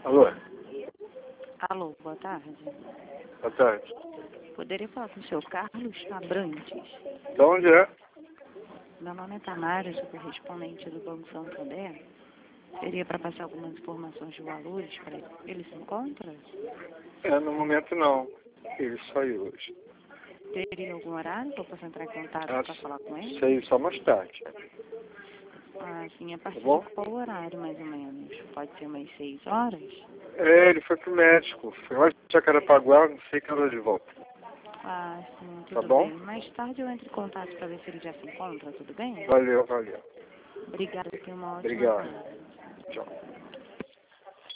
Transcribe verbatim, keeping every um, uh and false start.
Alô? Alô, boa tarde. Boa tarde. Poderia falar com o senhor Carlos Abrantes? De onde é? Meu nome é Tamara, sou correspondente do Banco Santander. Seria para passar algumas informações de valores para ele. Ele se encontra? É, no momento não. Ele saiu hoje. Teria algum horário que eu possa entrar em contato Ah, para falar com ele? saiu só mais tarde. Ah, sim, a partir Tá bom? de qual horário, mais ou menos? Pode ser umas seis horas? É, ele foi pro médico. Foi lá de Jacarepaguá, não sei que hora de volta. Ah, sim, Tá tudo bom? bem. Mais tarde eu entro em contato para ver se ele já se encontra, tudo bem? Valeu, valeu. Obrigada, tenha uma ótima Obrigado. tarde. Tchau.